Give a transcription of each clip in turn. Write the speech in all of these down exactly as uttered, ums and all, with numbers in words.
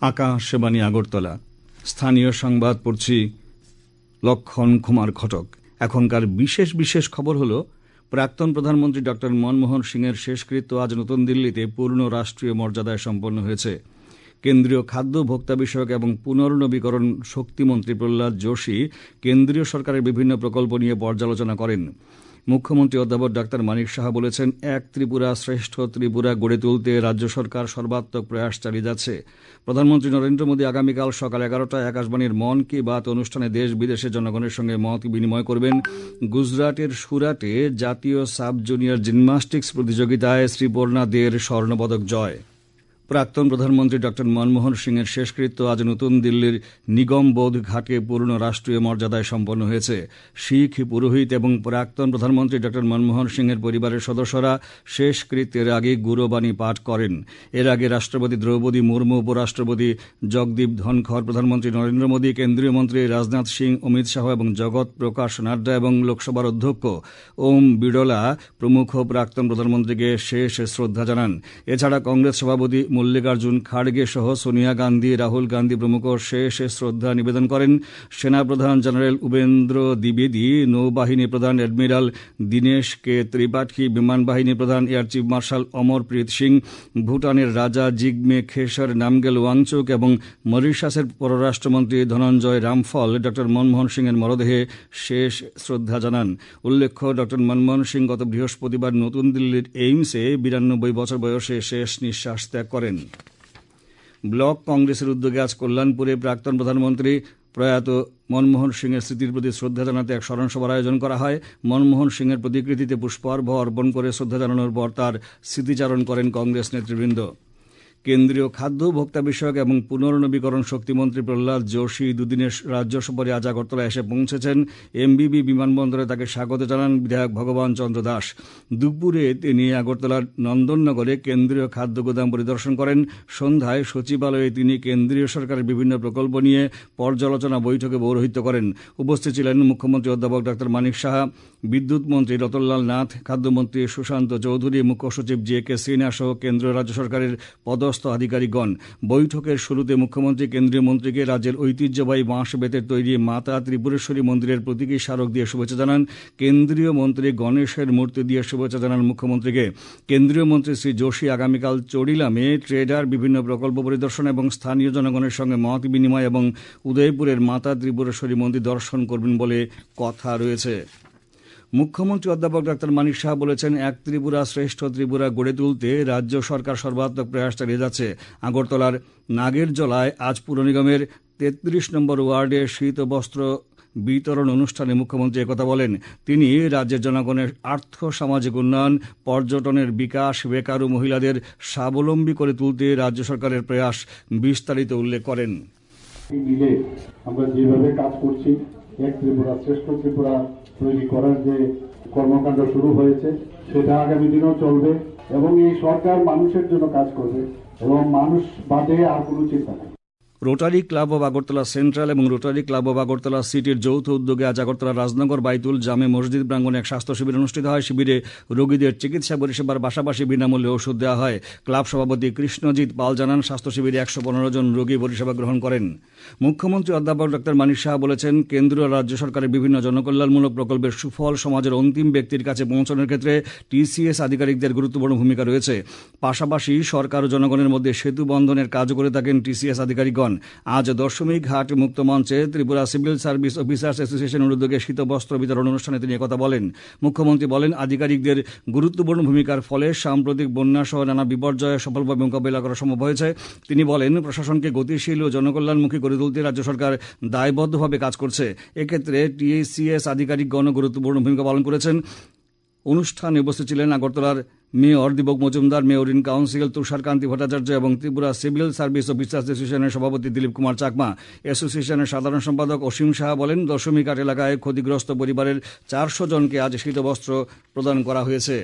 আকাশবাণী আগরতলা। স্থানীয় সংবাদ পড়ছি লক্ষণ কুমার ঘটক। এখনকার বিশেষ বিশেষ খবর হলো, প্রাক্তন প্রধানমন্ত্রী ডক্টর মনমোহন সিংয়ের শেষকৃত্য আজ নতুন দিল্লিতে পূর্ণ রাষ্ট্রীয় মর্যাদায় সম্পন্ন হয়েছে। কেন্দ্রীয় খাদ্য, ভোক্তা বিষয়ক এবং পুনর্নবীকরণ শক্তিমন্ত্রী প্রহ্লাদ যোশী কেন্দ্রীয় সরকারের বিভিন্ন প্রকল্প নিয়ে পর্যালোচনা করেন। মুখ্যমন্ত্রী অধ্যাপক ডাক্তার মানিক সাহা বলেছেন, এক ত্রিপুরা শ্রেষ্ঠ ত্রিপুরা গড়ে তুলতে রাজ্য সরকার সর্বাত্মক প্রয়াস চালিয়ে যাচ্ছে। প্রধানমন্ত্রী নরেন্দ্র মোদী আগামীকাল সকাল এগারোটায় আকাশবাণীর মন কি বাত অনুষ্ঠানে দেশ বিদেশের জনগণের সঙ্গে মত বিনিময় করবেন। গুজরাটের সুরাটে জাতীয় সাব জুনিয়র জিমন্যাস্টিক্স প্রতিযোগিতায় শ্রীপর্ণা দের স্বর্ণপদক জয়। প্রাক্তন প্রধানমন্ত্রী ডক্টর মনমোহন সিংয়ের শেষকৃত্য আজ নতুন দিল্লির নিগমবোধ ঘাটে পূর্ণ রাষ্ট্রীয় মর্যাদায় সম্পন্ন হয়েছে। শিখ পুরোহিত এবং প্রাক্তন প্রধানমন্ত্রী ডক্টর মনমোহন সিংয়ের পরিবারের সদস্যরা শেষকৃত্যের আগে গুরবাণী পাঠ করেন। এর আগে রাষ্ট্রপতি দ্রৌপদী মুর্মু, উপরাষ্ট্রপতি জগদীপ ধনখড়, প্রধানমন্ত্রী নরেন্দ্র মোদী, কেন্দ্রীয় মন্ত্রী রাজনাথ সিং, অমিত শাহ এবং জগৎ প্রকাশ নাড্ডা এবং লোকসভার অধ্যক্ষ ওম বিড়লা প্রমুখ প্রাক্তন প্রধানমন্ত্রীকে শেষ শ্রদ্ধা জানান। এছাড়া কংগ্রেস সভাপতি মল্লিকার্জুন খাড়গে সহ সোনিয়া গান্ধী, রাহুল গান্ধী প্রমুখ শেষ শ্রদ্ধা নিবেদন করেন। সেনাপ্রধান জেনারেল উপেন্দ্র দ্বিবেদী, নৌবাহিনী প্রধান অ্যাডমিরাল দীনেশ কে ত্রিপাঠী, বিমান বাহিনী প্রধান air chief marshal Amarpreet Singh, ভুটানের রাজা জিগমে খেসর নামগেল ওয়াংচুক এবং মরিশাসের পররাষ্ট্রমন্ত্রী ধনঞ্জয় রামফল ডক্টর মনমোহন সিংয়ের মরদেহে শেষ শ্রদ্ধা জানান। উল্লেখ্য, ডক্টর মনমোহন সিং গত বৃহস্পতিবার নতুন দিল্লির এইমসে বিরানব্বই বছর বয়সে শেষ নিঃশ্বাস ত্যাগ করেন। ব্লক কংগ্রেসের উদ্যোগে আজ কল্যাণপুরে প্রাক্তন প্রধানমন্ত্রী প্রয়াত মনমোহন সিংয়ের স্মৃতির প্রতি শ্রদ্ধা জানাতে এক স্মরণ সভার আয়োজন করা হয়। মনমোহন সিংয়ের প্রতিকৃতিতে পুষ্পার্ঘ্য অর্পণ করে শ্রদ্ধা জানানোর পর তার স্মৃতিচারণ করেন কংগ্রেস নেতৃবৃন্দ। কেন্দ্রীয় খাদ্য, ভোক্তা বিষয়ক এবং পুনর্নবীকরণ শক্তিমন্ত্রী প্রহ্লাদ যোশী দুদিনের রাজ্য সফরে আজ আগরতলা এসে পৌঁছেছেন। এমবিবি বিমানবন্দরে তাকে স্বাগত জানান বিধায়ক ভগবান চন্দ্র দাস। দুপুরে তিনি আগরতলার নন্দননগরে কেন্দ্রীয় খাদ্য গোদাম পরিদর্শন করেন। সন্ধ্যায় সচিবালয়ে তিনি কেন্দ্রীয় সরকারের বিভিন্ন প্রকল্প নিয়ে পর্যালোচনা বৈঠকে পৌরোহিত্য করেন। উপস্থিত ছিলেন মুখ্যমন্ত্রী অধ্যাপক ডাক্তার মানিক সাহা, বিদ্যুৎ মন্ত্রী রতনলাল নাথ, খাদ্যমন্ত্রী সুশান্ত চৌধুরী, মুখ্য সচিব জে কে সিনহা সহ কেন্দ্রীয় রাজ্য সরকারের পদস্থ আধিকারিকগণ। বৈঠকের শুরুতে মুখ্যমন্ত্রী কেন্দ্রীয় মন্ত্রীকে রাজ্যের ঐতিহ্যবাহী বাঁশ বেতের তৈরি মাতা ত্রিপুরেশ্বরী মন্দিরের প্রতীকী স্মারক দিয়ে শুভেচ্ছা জানান। কেন্দ্রীয় মন্ত্রী গণেশের মূর্তি দিয়ে শুভেচ্ছা জানান মুখ্যমন্ত্রীকে। কেন্দ্রীয় মন্ত্রী শ্রী যোশী আগামীকাল চড়িলামে ট্রেডার বিভিন্ন প্রকল্প পরিদর্শন এবং স্থানীয় জনগণের সঙ্গে মত বিনিময় এবং উদয়পুরের মাতা ত্রিপুরেশ্বরী মন্দির দর্শন করবেন বলে কথা রয়েছে। মুখ্যমন্ত্রী অধ্যাপক ডাক্তার মানিক সাহা বলেছেন, এক ত্রিপুরা শ্রেষ্ঠ ত্রিপুরা গড়ে তুলতে রাজ্য সরকার সর্বাত্মক প্রয়াস চালিয়ে যাচ্ছে। আগরতলার নাগেরজলায় আজ পুর নিগমের তেত্রিশ নম্বর ওয়ার্ডে শীত বস্ত্র বিতরণ অনুষ্ঠানে মুখ্যমন্ত্রী একথা বলেন। তিনি রাজ্যের জনগণের আর্থ সামাজিক উন্নয়ন, পর্যটনের বিকাশ, বেকার ও মহিলাদের স্বাবলম্বী করে তুলতে রাজ্য সরকারের প্রয়াস বিস্তারিত উল্লেখ করেন। মিলে আমরা যেভাবে কাজ করছি, এক ত্রিপুরা শ্রেষ্ঠ ত্রিপুরা তৈরি করার যে কর্মকাণ্ড শুরু হয়েছে সেটা আগামী দিনেও চলবে এবং এই সরকার মানুষের জন্য কাজ করবে এবং মানুষ বাদে আর কোনো চিন্তা নেই। Rotary club of Agartala central এবং রোটারি ক্লাব অব আগরতলা সিটির যৌথ উদ্যোগে আজ আগরতলা রাজনগর বাইতুল জামে মসজিদ প্রাঙ্গণে এক স্বাস্থ্য শিবির অনুষ্ঠিত হয়। শিবিরে রোগীদের চিকিৎসা পরিষেবার পাশাপাশি বিনামূল্যে ওষুধ দেওয়া হয়। ক্লাব সভাপতি কৃষ্ণজিৎ পাল জানান, স্বাস্থ্য শিবিরে একশো পনেরো জন রোগী পরিষেবা গ্রহণ করেন। মুখ্যমন্ত্রী অধ্যাপক ডক্টর মানিক সাহা বলেছেন, কেন্দ্র ও রাজ্য সরকারের বিভিন্ন জনকল্যাণমূলক প্রকল্পের সুফল সমাজের অন্তিম ব্যক্তির কাছে পৌঁছানোর ক্ষেত্রে টিসিএস আধিকারিকদের গুরুত্বপূর্ণ ভূমিকা রয়েছে। পাশাপাশি সরকার ও জনগণের মধ্যে সেতু বন্ধনের কাজ করে থাকেন টিসিএস আধিকারিকগণ। আজ দশমী ঘাট মুক্ত মঞ্চে ত্রিপুরা সিভিল সার্ভিস অফিসার্স অ্যাসোসিয়েশনের উদ্যোগে শীতবস্ত্র বিতরণ অনুষ্ঠানে তিনি একথা বলেন। মুখ্যমন্ত্রী বলেন, আধিকারিকদের গুরুত্বপূর্ণ ভূমিকার ফলে সাম্প্রতিক বন্যা সহ নানা বিপর্যয় সফলভাবে মোকাবিলা করা সম্ভব হয়েছে। তিনি বলেন, প্রশাসনকে গতিশীল ও জনকল্যাণমুখী করে তুলতে রাজ্য সরকার দায়বদ্ধভাবে কাজ করছে। এক্ষেত্রে টিএসিএস আধিকারিকগণ গুরুত্বপূর্ণ ভূমিকা পালন করেছেন। অনুষ্ঠানে উপস্থিত ছিলেন আগরতলার mayor Dipak Majumdar, mayor in council Tusharkanti Bhattacharya এবং ত্রিপুরা সিভিল সার্ভিস অফিসার্স অ্যাসোসিয়েশনের সভাপতি দিলীপ কুমার চাকমা। অ্যাসোসিয়েশনের সাধারণ সম্পাদক অসীম সাহা বলেন, দশমী ঘাট এলাকায় ক্ষতিগ্রস্ত পরিবারের চারশো জনকে আজ শীতবস্ত্র প্রদান করা হয়েছে।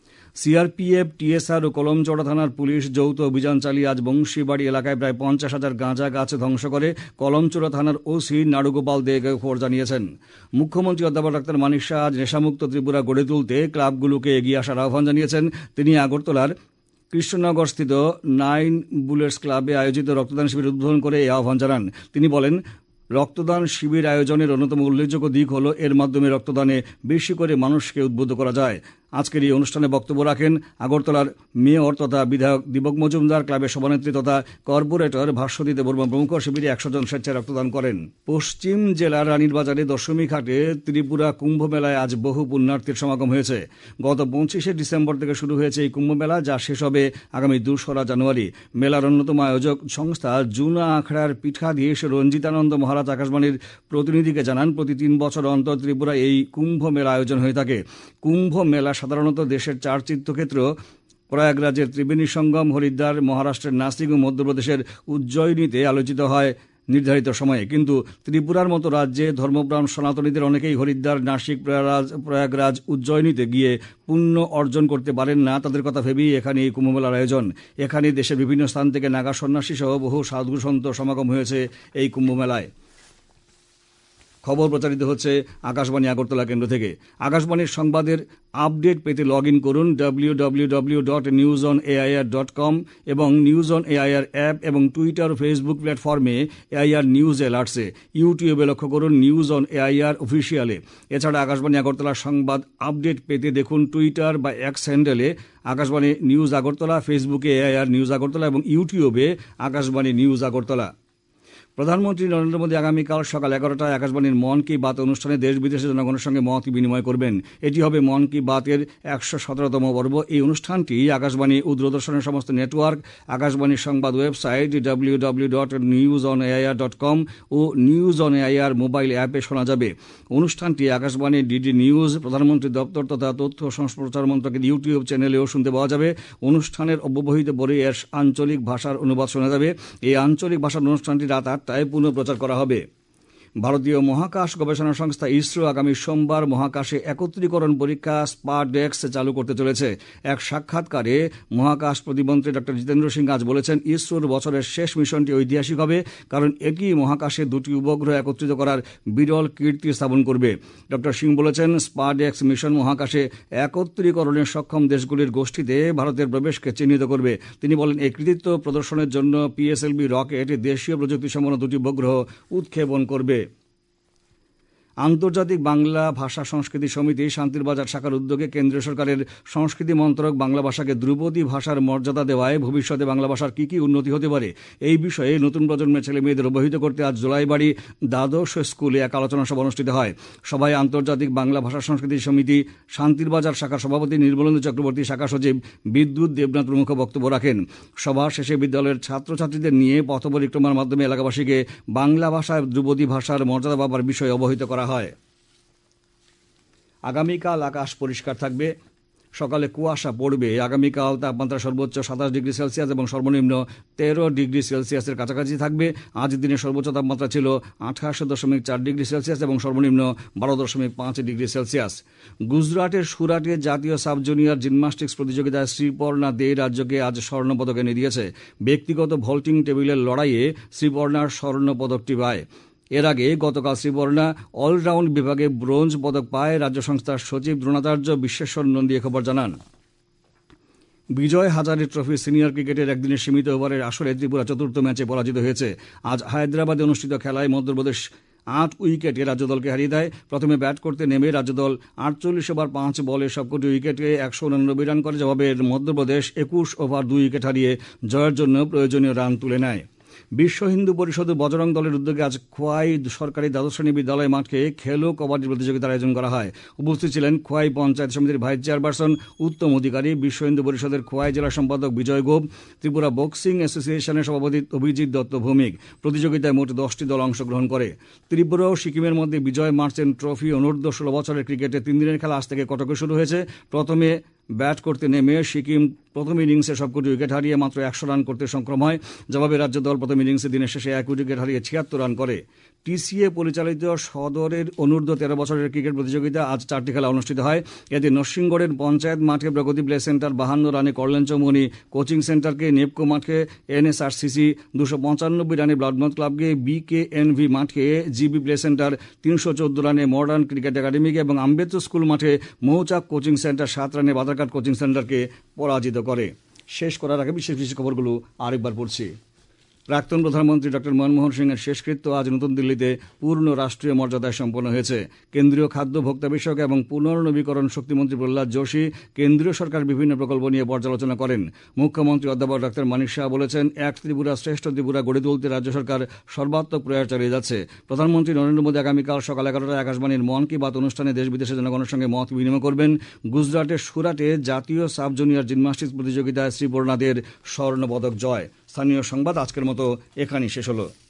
সিআরপিএফ, টিএসআর ও কলমচড়া থানার পুলিশ যৌথ অভিযান চালিয়ে আজ বংশীবাড়ি এলাকায় প্রায় পঞ্চাশ হাজার গাঁজা গাছ ধ্বংস করে কলমচড়া থানার ওসি নাড়ুগোপাল দে খবর জানিয়েছেন। মুখ্যমন্ত্রী অধ্যাপক ডাক্তার মানিক সাহা আজ নেশামুক্ত ত্রিপুরা গড়ে তুলতে ক্লাবগুলোকে এগিয়ে আসার আহ্বান জানিয়েছেন। তিনি আগরতলার কৃষ্ণনগরস্থিত নাইন বুলেটস ক্লাবে আয়োজিত রক্তদান শিবির উদ্বোধন করে এই আহ্বান জানান। তিনি বলেন, রক্তদান শিবির আয়োজনের অন্যতম উল্লেখযোগ্য দিক হল এর মাধ্যমে রক্তদানে বেশি করে মানুষকে উদ্বুদ্ধ করা যায়। আজকের এই অনুষ্ঠানে বক্তব্য রাখেন আগরতলার মেয়র তথা বিধায়ক দীপক মজুমদার, ক্লাবের সভানেত্রী তথা কর্পোরেটর ভাস্বতী দেববর্মা প্রমুখ। শিবিরে একশো জন স্বেচ্ছায় রক্তদান করেন। পশ্চিম জেলার রানীর বাজারে দশমী ঘাটে ত্রিপুরা কুম্ভ মেলায় আজ বহু পুণ্যার্থীর সমাগম হয়েছে। গত পঁচিশে ডিসেম্বর থেকে শুরু হয়েছে এই কুম্ভ মেলা, যা শেষ হবে আগামী দোসরা জানুয়ারি। মেলার অন্যতম আয়োজক সংস্থা জুনা আখড়ার পীঠাধীশ রঞ্জিতানন্দ মহারাজ আকাশবাণীর প্রতিনিধিকে জানান, প্রতি তিন বছর অন্তর ত্রিপুরায় এই কুম্ভ মেলা আয়োজন হয়ে থাকে। কুম্ভ মেলা সাধারণত দেশের চার তীর্থক্ষেত্র প্রয়াগরাজের ত্রিবেণী সঙ্গম, হরিদ্বার, মহারাষ্ট্রের নাসিক ও মধ্যপ্রদেশের উজ্জয়িনীতে আলোচিত হয় নির্ধারিত সময়ে। কিন্তু ত্রিপুরার মতো রাজ্যে ধর্মপ্রাণ সনাতনীদের অনেকেই হরিদ্বার, নাসিক, প্রয়াগরাজ প্রয়াগরাজ উজ্জয়িনীতে গিয়ে পুণ্য অর্জন করতে পারেন না। তাদের কথা ভেবেই এখানে এই কুম্ভমেলার আয়োজন। এখানে দেশের বিভিন্ন স্থান থেকে নাগা সন্ন্যাসী সহ বহু সাধু সন্ত সমাগম হয়েছে এই কুম্ভমেলায়। খবর প্রচারিত হচ্ছে আকাশবাণী আগরতলা কেন্দ্র থেকে। আকাশবাণীর সংবাদের আপডেট পেতে লগ ইন করুন W W W dot news on AIR dot com এবং নিউজ অন এআইআর অ্যাপ এবং টুইটার ও ফেসবুক প্ল্যাটফর্মে এআইআর নিউজ অ্যালার্টসে। ইউটিউবে লক্ষ্য করুন নিউজ অন এআইআর অফিসিয়ালে। এছাড়া আকাশবাণী আগরতলার সংবাদ আপডেট পেতে দেখুন টুইটার বা এক্স হ্যান্ডেলে আকাশবাণী নিউজ আগরতলা, ফেসবুকে এআইআর নিউজ আগরতলা এবং ইউটিউবে আকাশবাণী নিউজ আগরতলা। প্রধানমন্ত্রী নরেন্দ্র মোদী আগামীকাল সকাল এগারোটায় আকাশবাণীর মন কি বাত অনুষ্ঠানে দেশ বিদেশের জনগণের সঙ্গে মত বিনিময় করবেন। এটি হবে মন কি বাতের একশো সতেরোতম পর্ব। এই অনুষ্ঠানটি আকাশবাণী ও দূরদর্শনের সমস্ত নেটওয়ার্ক, আকাশবাণীর সংবাদ website W W W dot news on AIR dot com ও নিউজ অন এআইআর মোবাইল অ্যাপে শোনা যাবে। অনুষ্ঠানটি আকাশবাণী, ডিডি নিউজ, প্রধানমন্ত্রী দপ্তর তথা তথ্য সম্প্রচার মন্ত্রকের ইউটিউব চ্যানেলেও শুনতে পাওয়া যাবে। অনুষ্ঠানের অব্যবহিত পরে এর আঞ্চলিক ভাষার অনুবাদ শোনা যাবে। এই আঞ্চলিক ভাষার অনুষ্ঠানটি রাত তাই পুনঃপ্রচার করা হবে। ভারতীয় মহাকাশ গবেষণা সংস্থা ইসরো আগামী সোমবার মহাকাশে একত্রীকরণ পরীক্ষা স্পারডেক্স চালু করতে চলেছে। এক সাক্ষাৎকারে মহাকাশ প্রতিমন্ত্রী ডক্টর জিতেন্দ্র সিং আজ বলেছেন, ইসরোর বছরের শেষ মিশনটি ঐতিহাসিক হবে, কারণ এটি মহাকাশে দুটি উপগ্রহ একত্রিত করার বিরল কীর্তি স্থাপন করবে। ডক্টর সিং বলেছেন, স্পারডেক্স মিশন মহাকাশে একত্রীকরণে সক্ষম দেশগুলির গোষ্ঠীতে ভারতের প্রবেশকে চিহ্নিত করবে। তিনি বলেন, এই কৃতিত্ব প্রদর্শনের জন্য পিএসএলভি রকেট দেশীয় প্রযুক্তি সম্পন্ন দুটি উপগ্রহ উৎক্ষেপণ করবে। আন্তর্জাতিক বাংলা ভাষা সংস্কৃতি সমিতি শান্তির বাজার শাখার উদ্যোগে কেন্দ্রীয় সরকারের সংস্কৃতি মন্ত্রক বাংলা ভাষাকে ধ্রুপদী ভাষার মর্যাদা দেওয়ায় ভবিষ্যতে বাংলা ভাষার কী কী উন্নতি হতে পারে, এই বিষয়ে নতুন প্রজন্মের ছেলে মেয়েদের অবহিত করতে আজ জোলাইবাড়ি দ্বাদশ স্কুলে এক আলোচনা সভা অনুষ্ঠিত হয়। সভায় আন্তর্জাতিক বাংলা ভাষা সংস্কৃতি সমিতি শান্তির বাজার শাখার সভাপতি নির্মলেন্দু চক্রবর্তী, শাখা সচিব বিদ্যুৎ দেবনাথ প্রমুখ বক্তব্য রাখেন। সভা শেষে বিদ্যালয়ের ছাত্রছাত্রীদের নিয়ে পথ পরিক্রমার মাধ্যমে এলাকাবাসীকে বাংলা ভাষায় ধ্রুপদী ভাষার মর্যাদা পাবার বিষয়ে অবহিত করা হয়। আগামীকাল আকাশ পরিষ্কার থাকবে, সকালে কুয়াশা পড়বে। আগামীকাল তাপমাত্রা সর্বোচ্চ সাতাশ ডিগ্রি সেলসিয়াস এবং সর্বনিম্ন তেরো ডিগ্রি সেলসিয়াসের কাছাকাছি থাকবে। আজ দিনের সর্বোচ্চ তাপমাত্রা ছিল আঠাশ দশমিক চার ডিগ্রি সেলসিয়াস এবং সর্বনিম্ন বারো দশমিক পাঁচ ডিগ্রি সেলসিয়াস। গুজরাটের সুরাটে জাতীয় সাব জুনিয়র জিমন্যাস্টিক্স প্রতিযোগিতায় শ্রীপর্ণা দে রাজ্যকে আজ স্বর্ণপদক এনে দিয়েছে। ব্যক্তিগত ভল্টিং টেবিলের লড়াইয়ে শ্রীপর্ণার স্বর্ণপদকটি পায়। এর আগে গতকাল শ্রীপর্ণা অলরাউন্ড বিভাগে ব্রোঞ্জ পদক পায়। রাজ্য সংস্থার সচিব দ্রোণাচার্য বিশ্বেশ্বর নন্দী খবর জানান। বিজয় হাজারে ট্রফি সিনিয়র ক্রিকেটের একদিনের সীমিত ওভারের আসরে ত্রিপুরা চতুর্থ ম্যাচে পরাজিত হয়েছে। আজ হায়দ্রাবাদে অনুষ্ঠিত খেলায় মধ্যপ্রদেশ আট উইকেটে রাজ্যদলকে হারিয়ে দেয়। প্রথমে ব্যাট করতে নেমে রাজ্যদল আটচল্লিশ ওভার পাঁচ বলে সবকটি উইকেটে একশো উনানব্বই রান করে। জবাবে মধ্যপ্রদেশ একুশ ওভার দুই উইকেট হারিয়ে জয়ের জন্য প্রয়োজনীয় রান তুলে নেয়। বিশ্ব হিন্দু পরিষদ বজরং দলের উদ্যোগে আজ খোয়াই সরকারি দ্বাদশ শ্রেণী বিদ্যালয় মাঠে খেলো কবাডি প্রতিযোগিতার আয়োজন করা হয়। উপস্থিত ছিলেন খোয়াই পঞ্চায়েত সমিতির ভাইস চেয়ারপারসন উত্তম অধিকারী, বিশ্ব হিন্দু পরিষদের খোয়াই জেলা সম্পাদক বিজয় গোপ, ত্রিপুরা বক্সিং অ্যাসোসিয়েশনের সভাপতি অভিজিৎ দত্ত ভৌমিক। প্রতিযোগিতায় মোট দশটি দল অংশগ্রহণ করে। ত্রিপুরা ও সিকিমের মধ্যে বিজয় মার্চেন্ট ট্রফি অনূর্ধ্ব ষোলো বছরের ক্রিকেটে তিন দিনের খেলা আজ থেকে কটকে শুরু হয়েছে। প্রথমে ব্যাট করতে নেমে সিকিম প্রথম ইনিংসে সবকটি উইকেট হারিয়ে মাত্র একশো রান করতে সক্ষম হয়। জবাবে রাজ্য দল প্রথম ইনিংসে দিনের শেষে এক উইকেট হারিয়ে ছিয়াত্তর রান করে। টিসিএ পরিচালিত সদরের অনূর্ধ্ব তেরো বছরের ক্রিকেট প্রতিযোগিতা আজ চারটি খেলা অনুষ্ঠিত হয়। এতে নরসিংগড়ের পঞ্চায়েত মাঠে প্রগতি প্লে সেন্টার বাহান্ন রানে করলেন চৌমনি কোচিং সেন্টারকে, নেপকো মাঠে এনএসআরসিসি দুশো পঁচানব্বই রানে ব্লাডমথ ক্লাবকে, বিকেএনভি মাঠে জিবি প্লে সেন্টার তিনশো চোদ্দ রানে মডার্ন ক্রিকেট একাডেমিকে এবং আম্বেদকর স্কুল মাঠে মৌচাক কোচিং সেন্টার সাত রানে বাধারঘাট কোচিং সেন্টারকে পরাজিত করে। শেষ করার আগে বিশেষ বিশেষ খবরগুলো আরেকবার পড়ছি। প্রাক্তন প্রধানমন্ত্রী ডক্টর মনমোহন সিংয়ের শেষকৃত্য আজ নতুন দিল্লিতে পূর্ণ রাষ্ট্রীয় মর্যাদায় সম্পন্ন হয়েছে। কেন্দ্রীয় খাদ্য ভোক্তা বিষয়ক এবং পুনর্নবীকরণ শক্তিমন্ত্রী প্রহ্লাদ যোশী কেন্দ্রীয় সরকার বিভিন্ন প্রকল্প নিয়ে পর্যালোচনা করেন। মুখ্যমন্ত্রী অধ্যাপক ডক্টর মানিক শাহ বলেছেন, এক ত্রিপুরা শ্রেষ্ঠ ত্রিপুরা গড়ে তুলতে রাজ্য সরকার সর্বাত্মক প্রয়াস চালিয়ে যাচ্ছে। প্রধানমন্ত্রী নরেন্দ্র মোদী আগামীকাল সকাল এগারোটায় আকাশবাণীর মন কি বাত অনুষ্ঠানে দেশ বিদেশের জনগণের সঙ্গে মত বিনিময় করবেন। গুজরাটের সুরাটে জাতীয় সাব জুনিয়র জিমন্যাস্টিক্স প্রতিযোগিতায় শ্রীপূর্ণাদের স্বর্ণপদক জয়। স্থানীয় সংবাদ আজকের মতো এখানেই শেষ হলো।